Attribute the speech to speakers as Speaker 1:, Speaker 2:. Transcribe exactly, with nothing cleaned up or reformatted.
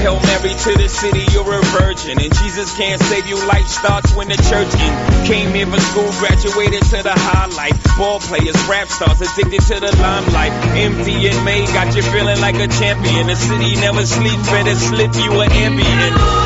Speaker 1: Hail Mary to the city, you're a virgin. And Jesus can't save you, life starts when the church in. Came here for school, graduated to the highlight. Ball players, rap stars, addicted to the limelight. M D and May got you feeling like a champion. The city never sleeps, better slip you an ambient.